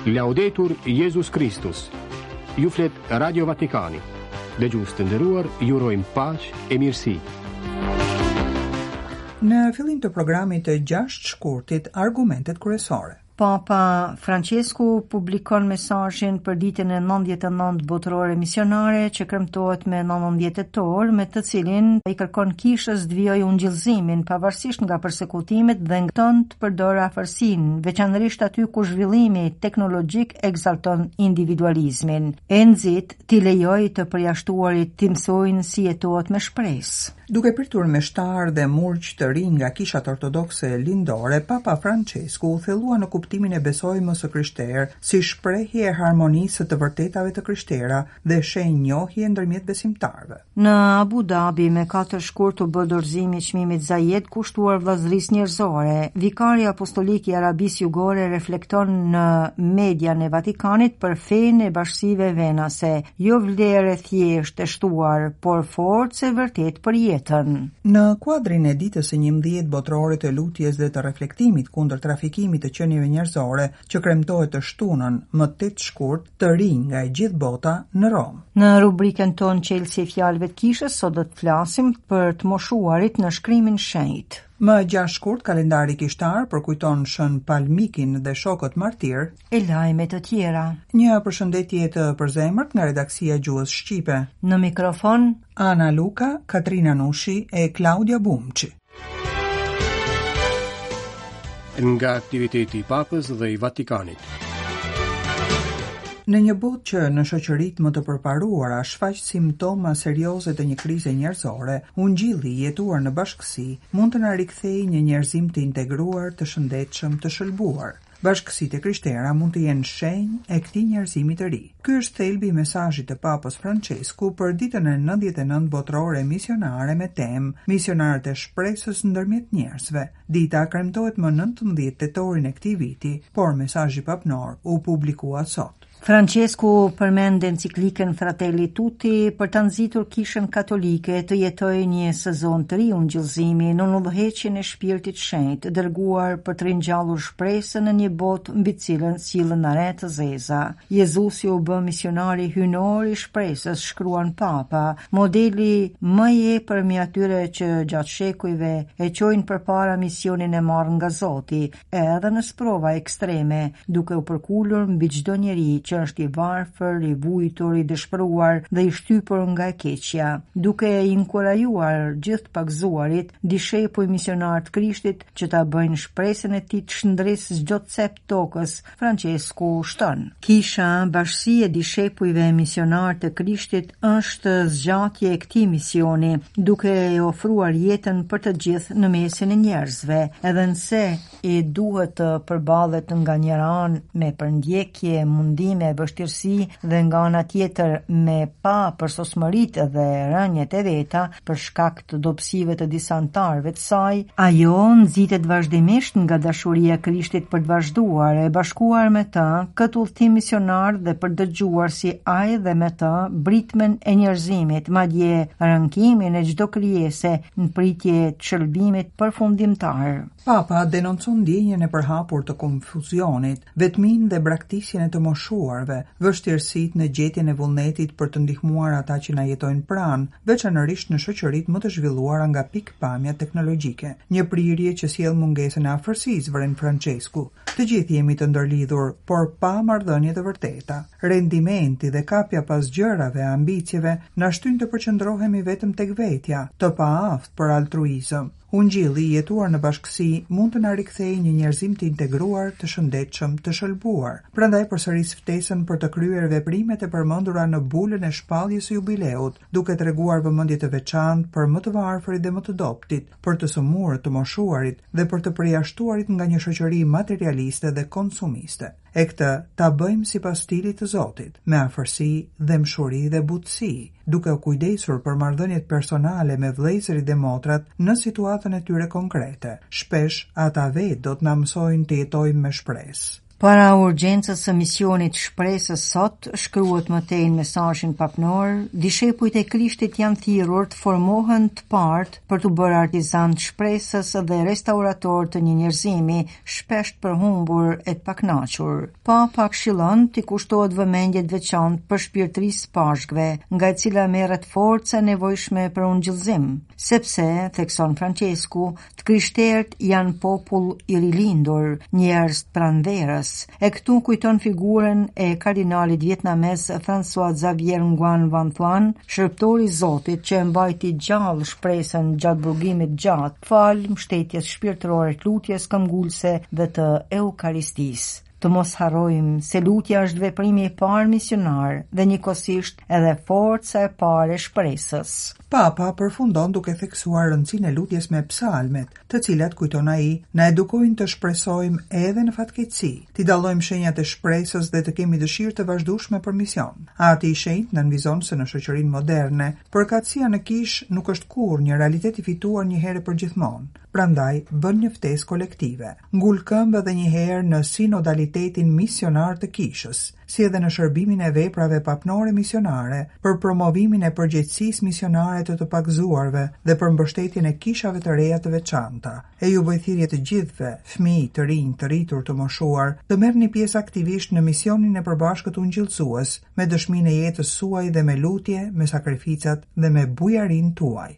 Laudetur Jesus Christus. Ju flet Radio Vatikani. Dëgjues të nderuar, ju urojmë paqë e mirësi. Në fillim të programit të 6 shkurtit, argumentet kryesore. Papa Francesku publikon mesazhin për ditën e 99 botërore misionare që kremtohet me 19 tetor, me të cilin i kërkon kishës të vijojë ungjillëzimin pavarësisht nga përsekutimet dhe të përdorë afërsinë, veçanërisht aty ku zhvillimi teknologjik egzalton individualizmin. E nxit t'i lejojë të përjashtuarit të mësojnë si jetohet me shpresë. Duke pritur me shtar dhe murq të rinj nga kishat ortodokse lindore, Papa Francesku u thellua në kuptimin e besojmës së krishterë si shprehje e harmonisë të vërtetave të krishtera dhe shenjë ndërmjet besimtarëve. Në Abu Dhabi me 4 shkurt u bë dorëzimi i çmimit Zayed kushtuar vllazërisë njerëzore. Vikari apostolik i Arabisë Jugore reflekton në median e Vatikanit për fenë e bashkësive venase, jo vlerë thjesht e shtuar, por forcë e vërtet për jetën. Në kuadrin e ditës së 11 botërore të lutjes dhe të reflektimit kundër trafikimit të qenieve njerëzore që kremtohet të shtunën më 8 shkurt të rinj nga e gjithë bota në Rom. Në rubrikën tonë Çelësi e fjalëve të kishës sot do të flasim për të moshuarit në shkrimin shenjtë. Më 6 shkurt kalendari kishtar përkujton Shën Palmikin dhe shokët martir e lajme të tjera. Një përshëndetje të përzemërt nga redaksia Gjuhës Shqipe. Në mikrofon Ana Luka, Katrina Nushi e Claudia Bumçi. Nga aktiviteti i Papës dhe i Vatikanit. Në një botë që në shoqëritë më të përparuara shfaq simptoma serioze të një krize njerëzore, ungjilli i jetuar në bashkësi mund të na rikthejë një njerëzim të integruar, të shëndetshëm, të shëlbuar. Bashkësitë krishtere mund të jenë shenjë e këtij njerëzimi të ri. Ky është thelbi i mesazhit të Papës Francesku për ditën e 99 botërore misionare me temë Misionarët e shpresës ndërmjet njerëzve. Dita kremtohet më 19 tetorin e këtij viti, por mesazhi papnor u publikua sot. Francesku përmend enciklikën Fratelli Tutti për të nxitur kishën katolike të jetojë një sezon të ri ungjillëzimi në udhëheqjen e shpirtit shenjtë, dërguar për të ringjallur shpresën në një botë mbi të cilën sillen are të zeza. Jezusi u bë misionari hyjnor i shpresës, shkruan Papa, modeli më i epërm i atyre që gjatë shekujve e çojnë përpara misionin e marrë nga Zoti, edhe në sprova ekstreme, duke u përkulur mbi çdo njeri që është i varfër, i vujtur, i dëshpëruar dhe i shtypur nga e keqja, duke inkurajuar gjithë pagzuarit, dishepuj misionar të Krishtit që ta bëjnë shpresën e tij të shndrisë çdo cep tokës. Francesku shton: Kisha bashkësi e dishepujve misionar të Krishtit është zgjatje e këtij misioni, duke e ofruar jetën për të gjithë në mesin e njerëzve, edhe nëse i duhet të përballet nga njëra anë me përndjekje, mundime e vështirësi dhe nga ana tjetër me pa përsosmëritë dhe rënjet e veta për shkak të dobësive të disa anëtarëve të saj, ajo nxitet vazhdimisht nga dashuria e Krishtit për të vazhduar e bashkuar me të këtë udhtim misionar dhe për dëgjuar si ai dhe me të britmen e njerëzimit, madje rënkimin e çdo krijese në pritje të shërbimit përfundimtar. Papa denoncon ndjenjen e përhapur të konfuzionit, vetmin dhe braktisjen e të moshuarve, vështirësitë në gjetjen e vullnetit për të ndihmuar ata që na jetojnë pranë, veçanërisht në shoqëritë më të zhvilluara nga pikpamja teknologjike. Një prirje që sjell mungesën e afërsisë, vren Francesku. Të gjithë jemi të ndërlidhur, por pa marrëdhënie të vërteta. Rendimenti dhe kapja pas gjërave, ambicjeve na shtyn të përqendrohemi vetëm tek vetja, të paaftë për altruizëm. Ungjilli i jetuar në bashkësi mund të na rikthejë një njerëzim të integruar, të shëndetshëm, të shëlbuar. Prandaj përsëris ftesën për të kryer veprimet e përmendura në bulën e shpalljes së jubileut, duke treguar vëmendje të veçantë për më të varfërit dhe më të dobtit, për të sëmurët, të moshuarit dhe për të përjashtuarit nga një shoqëri materialiste dhe konsumiste. E këtë ta bëjmë sipas stilit të Zotit, me afërsi dhe mshuri dhe butësi, duke u kujdesur për marrëdhëniet personale me vëllezërit dhe motrat në situatën e tyre konkrete. Shpesh ata vetë do të na mësojnë të jetojmë me shpresë. Para urgjencës së misionit shpresës sot, shkruhet më tej në mesazhin papnor, dishepujt e Krishtit janë thirrur të formohen të partë për të bërë artizan të shpresës dhe restaurator të një njerëzimi shpesh të përhumbur e të pakënaqur. Papa këshillon të kushtohet vëmendje të veçantë për shpirtërisë së pashkve, nga e cila merret forca e nevojshme për ungjillëzim, sepse, thekson Francesku, të krishterët janë popull i rilindur, njerëz të pranverës. E këtu kujton figurën e kardinalit vietnamez François Xavier Nguyen Van Thuan, shërptori i Zotit që e mbajti gjallë shpresën gjatë burgimit gjatë, fal mbështetjes shpirtërore të lutjes këmbgulse dhe të eukaristisë. Të mos harrojmë se lutja është veprimi i parë misionar dhe njëkohësisht edhe forca e parë e shpresës. Papa përfundon duke theksuar rëndësinë e lutjes me psalmet, të cilat, kujton ai, na edukojnë të shpresojmë edhe në fatkeqësi, të dallojmë shenjat e shpresës dhe të kemi dëshirë të vazhdueshme për mision. Ati i shenjtë na nënvizon se në shoqërinë moderne, përkatësia në kish nuk është kurrë një realitet i fituar një herë për gjithmonë. Prandaj bën një ftesë kolektive. Ngul këmbë edhe një herë në sinodalitetin misionar të kishës, si edhe në shërbimin e veprave papnore misionare, për promovimin e përgjegjësisë misionare të pagzuarve dhe për mbështetjen e kishave të reja të veçanta. E ju bëj thirrje të gjithëve, fëmijë, të rinj, të rritur, të moshuar, të merrni pjesë aktivisht në misionin e përbashkët ungjillësues, me dëshminë e jetës suaj dhe me lutje, me sakrificat dhe me bujarinë tuaj.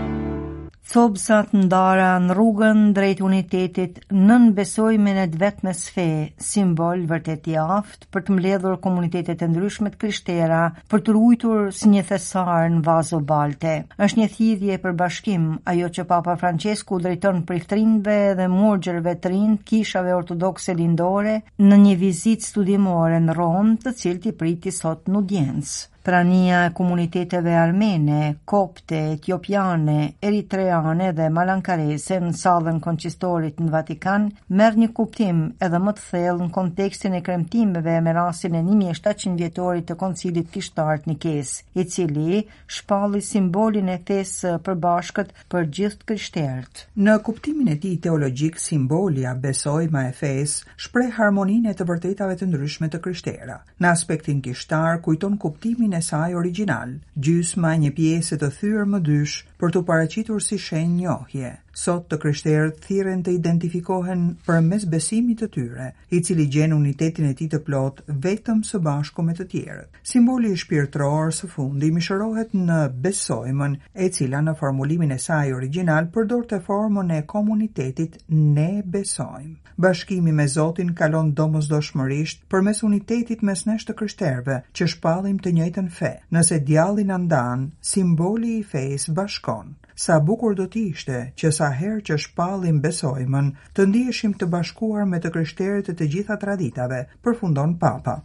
Thobësat ndara në rrugën drejt unitetit nën besojmen e vetmes fe, simbol vërtet i aftë për të mbledhur komunitetet e ndryshme të krishtera, për të ruajtur si një thesar në vazo balte. Është një thirrje për bashkim, ajo që Papa Francesku drejton prifëtrinjve dhe murgjërve të rinj kishave ortodokse lindore në një vizitë studimore në Rom, të cilët i priti sot në udiencë. Prania e komuniteteve armene, kopte, etiopiane, eritreane dhe malankarese në sallën konqistorit në Vatikan merr një kuptim edhe më të thellë në kontekstin e kremtimeve me rastin e 1700 vjetorit të koncilit kishtar të Nikes, i cili shpalli simbolin e fesë përbashkët për gjithë krishterët. Në kuptimin e tij teologjik, simbolja besojma e fesë shpreh harmoninë e të vërtetave të ndryshme të krishtera. Në aspektin kishtar kujton kuptimin e saj original, gjysma një pjesë të thyrë më dysh për të paraqitur si shenjë njohje. Sot të krishterët thirren të identifikohen përmes besimit të tyre, i cili gjen unitetin e tij të plot vetëm së bashku me të tjerët. Simboli shpirtëror së fundi mishërohet në besojmën, e cila në formulimin e saj original përdorte formën e komunitetit ne besojmë. Bashkimi me Zotin kalon domosdoshmërisht përmes unitetit mes nesh të krishterëve, që shpallim të njëjtën fe. Nëse djalli na ndan, simboli i fesë bashkon. Sa bukur do t'ishte që sa herë që shpallim besojmën, të ndiheshim të bashkuar me të krishterët e të gjitha traditave, përfundon Papa.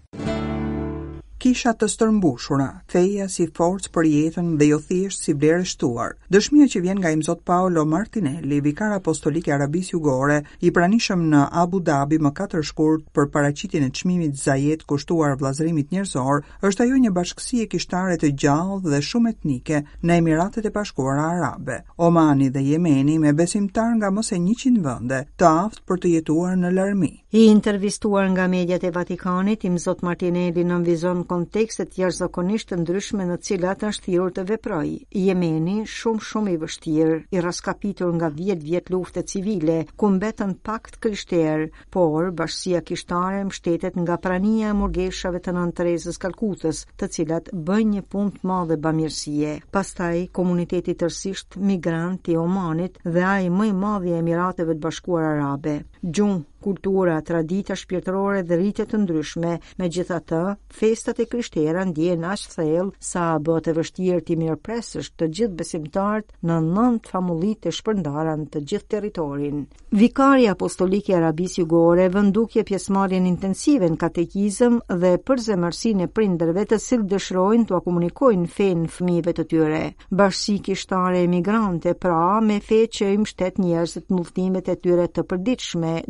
Kisha të stërmbushura, feja si forcë për jetën dhe jo thjesht si vlerë shtuar. Dëshmia që vjen nga Imzot Paolo Martinelli, vikar apostolik i Arabisë Jugore, i pranishëm në Abu Dhabi më 4 shkurt për paraqitjen e çmimit Zayed kushtuar vllazërimit njerëzor, është ajo një bashkësi e kishtare të gjallë dhe shumë etnike në Emiratet e Bashkuara Arabe. Omani dhe Jemeni me besimtar nga mos e 100 vende, të aftë për të jetuar në larmi. I intervistuar nga mediat e Vatikanit, Imzot Martinelli nënvizon kontekstet jashtëzakonisht të ndryshme në cilat është thirrur të veprojë. Jemeni, shumë i vështirë, i raskapitur nga 10 vjet lufte civile, ku mbetën pak të krishterë, por bashkësia kishtare mbështetet nga prania e murgeshave të Nën Terezës Kalkutës, të cilat bëjnë një punë të madhe bamirësie. Pastaj komuniteti tërësisht migrant i Omanit dhe ai më i madh i Emirateve të Bashkuara Arabe. Gjuhë, kultura, tradita shpirtërore dhe rritje të ndryshme, megjithatë, festat e krishtera ndjehen aq thellë sa bëhet e vështirë të mirëpresësh të gjithë besimtarët në 9 famullit të shpërndara në të gjithë territorin. Vikari apostolik i Arabisë Jugore vën dukje pjesëmarrjen intensive në katekizëm dhe përzemërsinë e prindërve të cilët dëshirojnë t'ua komunikojnë fenë fëmijëve të tyre. Bashkësi kishtare emigrante, pra me fe që i mbështet njerëzit në udhëtimet e tyre të përditshme, duke mirë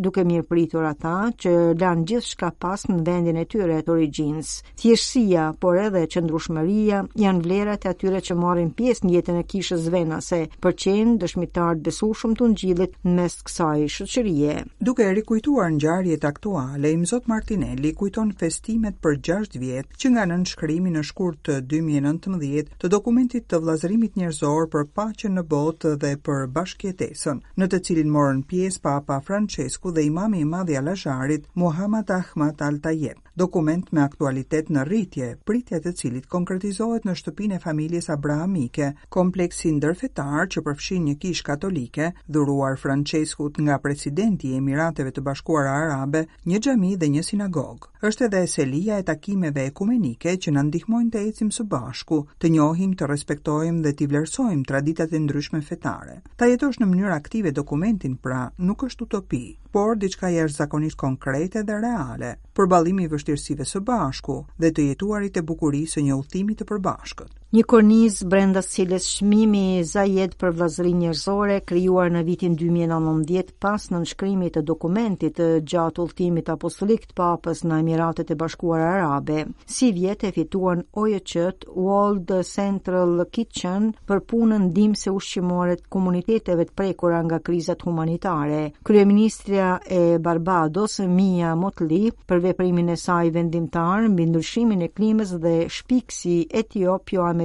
pritur ata që lanë gjithçka pas në vendin e tyre të origjinës. Thjeshtësia, por edhe qëndrueshmëria janë vlerat e atyre që marrin pjesë në jetën e kishës venase, për qenë dëshmitar të besueshëm të Ungjillit mes kësaj shoqërie. Duke rikujtuar ngjarjet aktuale, Imzot Martinelli kujton festimet për 6 vjet që nga nënshkrimi në shkurt të 2019 të dokumentit të vllazërimit njerëzor për paqen në botë dhe për bashkëjetesën, në të cilin morën pjesë Papa Francesku dhe Imami i Madh i Al-Azharit Muhammad Ahmad Al-Tayeb. Dokument me aktualitet në rritje, pritja të cilit konkretizohet në shtëpinë e familjes abrahamike, kompleksi ndërfetar që përfshin një kishë katolike, dhuruar Franceskut nga presidenti i Emirateve të Bashkuara Arabe, një xhami dhe një sinagogë. Është edhe selia e takimeve ekumenike që na ndihmojnë të ecim së bashku, të njohim, të respektojmë dhe të vlerësojmë traditat e ndryshme fetare. Ta jetosh në mënyrë aktive dokumentin, pra, nuk është utopi, por diçka jashtëzakonisht konkrete dhe reale, përballimi i vështirësive së bashku dhe të jetuarit e bukurisë së një udhëtimi të përbashkët. Një kornizë brenda së cilës çmimi Zayed për vllazërinë njerëzore, krijuar në vitin 2019 pas nënshkrimit të dokumentit të gjatë udhëtimit apostolik të Papës në Emiratet e Bashkuara Arabe. Si vjet e fituan OJC World Central Kitchen për punën ndihmëse ushqimore të komuniteteve të prekura nga krizat humanitare. Kryeministrja e Barbados, Mia Mottley, për veprimin e saj vendimtar mbi ndryshimin e klimës dhe shpiksi etiopjo-amerikan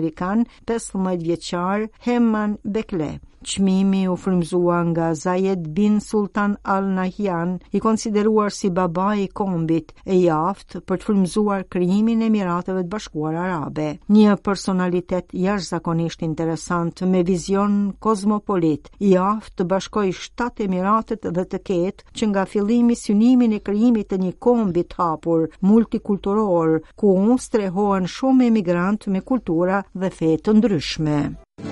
15 vjeçar Hemman Bekle. Çmimi u frymëzua nga Zayed bin Sultan Al Nahyan, i konsideruar si babai i kombit e aftë për të frymëzuar krijimin e Emirateve të Bashkuara Arabe. Një personalitet jashtëzakonisht interesant me vizion kozmopolit, i aftë të bashkojë 7 Emiratet dhe të ketë që nga fillimi synimin e krijimit të një kombi të hapur multikulturor, ku strehohen shumë emigrantë me kultura dhe fe të ndryshme.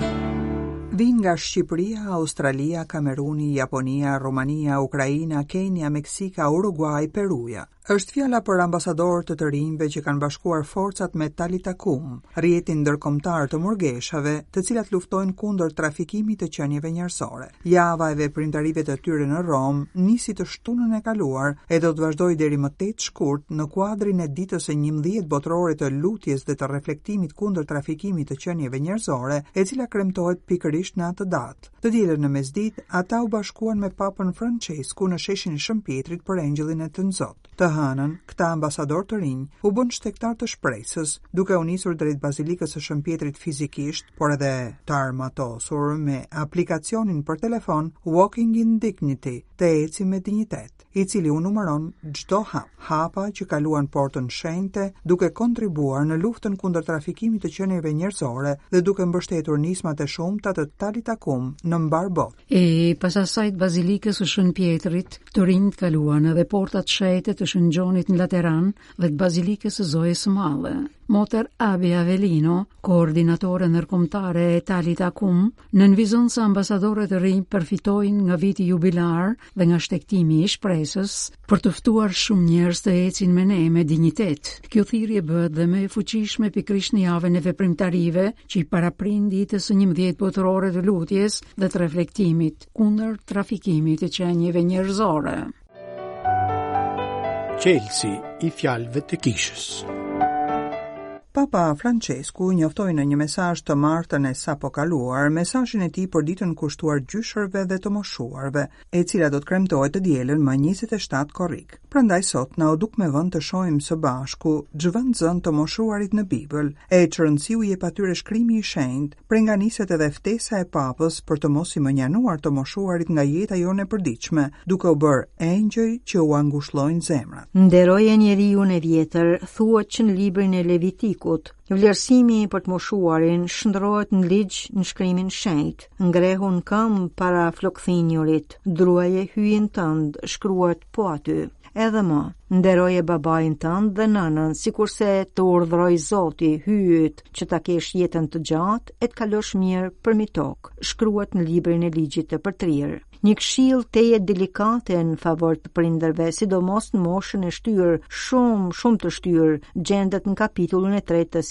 Vin nga Shqipëria, Australia, Kameruni, Japonia, Rumania, Ukraina, Kenia, Meksika, Uruguay, Peruja. Është fjala për ambasadorë të rinjve që kanë bashkuar forcat me Talitakum, rrjetin ndërkombëtar të murgeshave, të cilat luftojnë kundër trafikimit të qenieve njerëzore. Java e veprimtarive të tyre në Rom nisi të shtunën e kaluar e do të vazhdojë deri më 8 shkurt në kuadrin e ditës së 11 botërore të lutjes dhe të reflektimit kundër trafikimit të qenieve njerëzore, e cila kremtohet pikërisht në atë datë. Të dielën në mesditë, ata u bashkuan me Papën Francesku në sheshin e Shëmpjetrit për Engjëllin e të Nzot. Të hënën, këta ambasador të rinj u bën shtektar të shpresës, duke u nisur drejt bazilikës së Shëmpjetrit fizikisht, por edhe të armatosur me aplikacionin për telefon Walking in Dignity, të eci me dinjitet, i cili u numëron çdo hapa që kaluan portën shenjte, duke kontribuar në luftën kundër trafikimit të qenieve njerëzore dhe duke mbështetur nismat e shumta të Talitakum në mbar botë. E pas asaj të bazilikës së Shëmpjetrit, të rinjt kaluan edhe portat shenjte të Shëngjonit në Lateran dhe të bazilikës së Zojës së Madhe. Moter Abi Avelino, koordinatore ndërkombëtare e Talitakum, nënvizon se ambasadorët e rinj përfitojnë nga viti jubilar dhe nga shtektimi i shpresës për të ftuar shumë njerëz të ecin me ne me dinjitet. Kjo thirrje bëhet dhe më e fuqishme pikërisht në javën e veprimtarive që i paraprind ditës së 11 botërore të lutjes dhe të reflektimit kundër trafikimit të qenieve njerëzore. Çelësi i fjalëve të kishës. Papa Francesku njoftoi në një mesazh të martën e sapo kaluar mesazhin e tij për ditën kushtuar gjyshërve dhe të moshuarve, e cila do të kremtohet të dielën më 27 korrik. Prandaj sot na u duk me vend të shohim së bashku zhvendëzën të moshuarit në Bibël, e çrëndësiu jep atyre shkrimi i shenjtë, prenganiset edhe ftesa e Papës për të mos i mënjanuar të moshuarit nga jeta jone e përditshme, duke u bërë engjëj që u angushllojnë zemrat. Nderoje njeriun e vjetër, thuhet që në librin e Levitikut, vlerësimi për të moshuarin shndrohet në ligj në shkrimin shenjtë. Ngrehu në këmbë para flokëthinjurit, druaje hyjin tënd, shkruhet po aty. Edhe më, nderoje babain tënd dhe nënën, sikurse të urdhëroi Zoti, hyjt që ta kesh jetën të gjatë e të kalosh mirë përmi tokë, shkruhet në librin e ligjit të përtrirë. Një këshill teje delikate në favor të prindërve, sidomos në moshën e shtyr, shumë të shtyr, gjendet në kapitullin e 3 të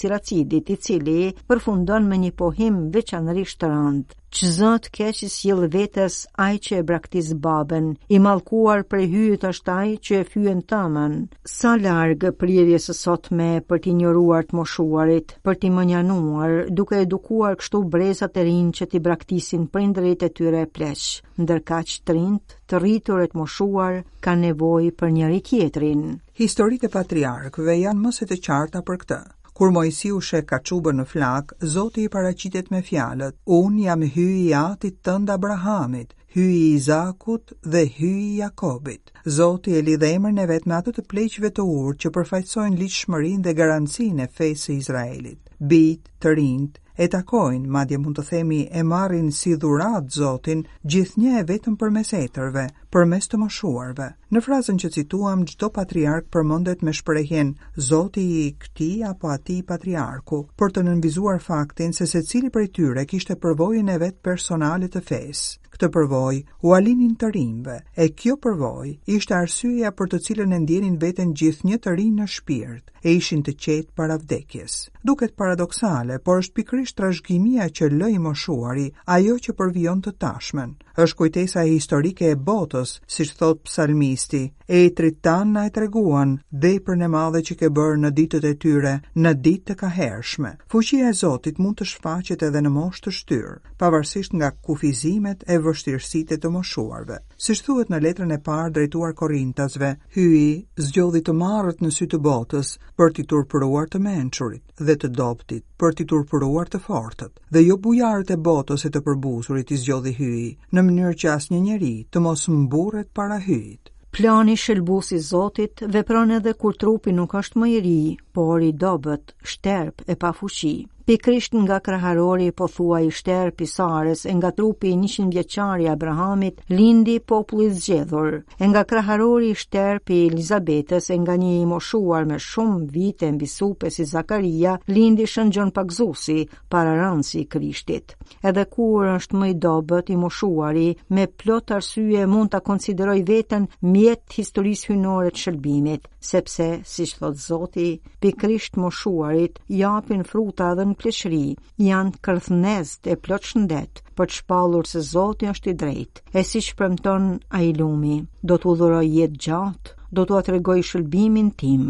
Siracidit, I cili përfundon me një pohim veçanërisht të rëndë. Që Zot keq I sjell vetes ai që e braktis babën, I mallkuar prej hyjet është ai që e fyen tëmën. Sa larg prirjes së sotme për t'i injoruar të moshuarit, për t'i mënjanuar, duke edukuar kështu brezat e rinj që t'i braktisin prindërit e tyre e pleq, ndërkaq të rinjt, të rritur e të moshuar kanë nevojë për njëri tjetrin. Historitë e patriarkëve janë më se të qarta për këtë. Kur Mojsiu sheh kaçubën në flak, Zoti I paraqitet me fjalët: Unë jam hyi I atit tënd Abrahamit, hyi I Izakut dhe hyi I Jakobit. Zoti e lidh emrin e vet me atë të pleqëve të urtë që përfaqësojnë ligjshmërinë dhe garancinë e fesë së Izraelit. Bijtë të rinjt e takojnë, madje mund të themi e marrin si dhuratë Zotin, gjithnjë e vetëm përmes etërve, përmes të moshuarve. Në frazën që cituam, çdo patriark përmendet me shprehjen Zoti I këtij apo atij patriarku, për të nënvizuar faktin se secili prej tyre kishte përvojën e vet personale të fesë. Këtë përvojë u alinin të rinjve, e kjo përvojë ishte arsyeja për të cilën e ndjenin veten gjithnjë të rinj në shpirt, e ishin të qetë para vdekjes. Duket paradoksale, por është pikërisht trashëgimia që lë I moshuari, ajo që përvijon të tashmen. Është kujtesa historike e botës, siç thot psalmisti, e Etrit tan na e treguan veprën e madhe që ke bërë në ditët e tyre, në ditë të kahershme. Fuqia e Zotit mund të shfaqet edhe në moshë të shtyrë, pavarësisht nga kufizimet e vështirësitë të moshuarve. Siç thuhet në letrën e parë drejtuar Korintasve, hyi zgjodhi të marrët në sy të botës për t'i turpëruar të mençurit dhe të dobtit, për t'i turpëruar të fortët, dhe jo bujarët e botës e të përbusurit I zgjodhi hyi, në mënyrë që asnjë njeri të mos mburret para hyjit. Plani shëlbus I Zotit vepron edhe kur trupi nuk është më I ri, por I dobët, shterp e pa fuqi. Pikrisht nga kraharori po thua I shterp I Sares, e nga trupi I 100 vjeçar I Abrahamit, lindi populli I zgjedhur, e nga kraharori I shterp I Elizabetës, e nga një I moshuar me shumë vite mbi supe si Zakaria, lindi shëngjon pagzusi, pararansi I Krishtit. Edhe kur është më I dobët I moshuari, me plot arsye mund ta konsideroj veten mjet historisë hyjnore të shëlbimit, sepse, siç thot Zoti, pikrisht moshuarit japin fruta dhe në pleqëri, janë kërthënezët e plot shëndet, për të shpallur se Zoti është I drejtë, e siç premton ai lumi, do t'u dhuroj jetë gjatë, do t'u tregoj shëlbimin tim.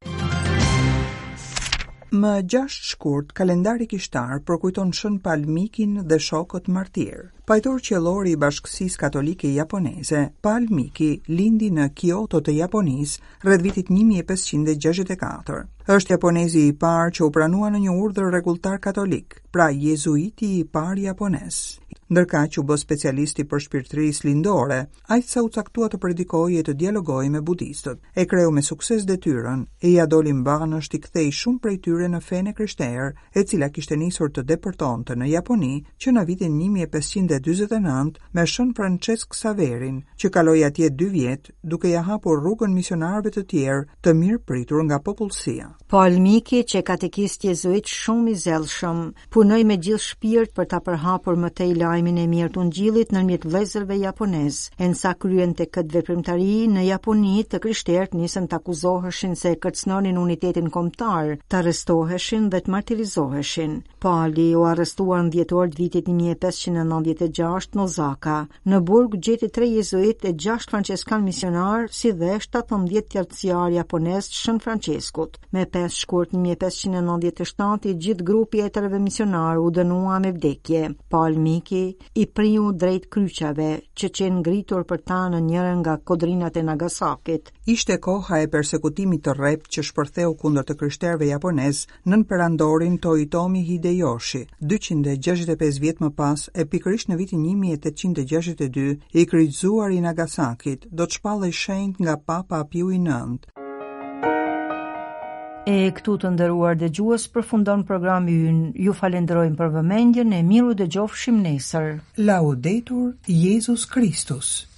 Më 6 shkurt, kalendari kishtar përkujton Shën Palmikin dhe shokët martir. Pajtor qellori I Bashkësisë Katolike Japoneze, Palmiki lindi në Kyoto të Japonisë rreth vitit 1564. Është japonezi I parë që u pranua në një urdhër rregulltar katolik, pra jezuiti I parë japonez. Ndërkaq u bë specialisti për shpirtërisë lindore, aq sa u caktua të predikojë e të dialogojë me budistët. E kreu me sukses detyrën e ja doli mbanësht I kthei shumë prej tyre në fenë krishterë, e cila kishte nisur të depërtonte në Japoni që në vitin 1549 me Shën Francesc Saverin, që kaloi atje 2 vjet, duke ja hapur rrugën misionarëve të tjerë të mirë pritur nga popullsia. Palmiki, që katekist jezuit shumë I zellshëm, punoi me gjithë shpirt për ta përhapur më tej lajmin e mirë të Ungjillit ndërmjet vëllezërve japonez. Ensa kryente këtë veprimtari në Japoni, të krishterët nisën të akuzoheshin se kërcënonin unitetin kombëtar, të arrestoheshin dhe të martirizoheshin. Pali u arrestuar në dhjetor të vitit 1596 në Osaka. Në burg gjeti 3 jezuit e 6 franceskan misionar, si dhe 17 tjerësjar japonez të Shën Franceskut. Me 5 shkurt 1597 I gjithë grupi e tërëve misionar u dënua me vdekje. Palmiki I priu drejt kryqave që qenë ngritur për ta në njërën nga kodrinat e Nagasakit. Ishte koha e persekutimit të rrept që shpërtheu kundër të krishterëve japonez nën perandorin Toyotomi Hideyoshi. 265 vjet më pas, e pikërisht në vitin 1862, I kryqëzuar I Nagasakit do të shpallej shenjtë nga Papa Piu IX. E këtu të nderuar dëgjues përfundon programi ynë. Ju falenderojmë për vëmendjen e miru dëgjofshim nesër. Laudetur Jesus Christus.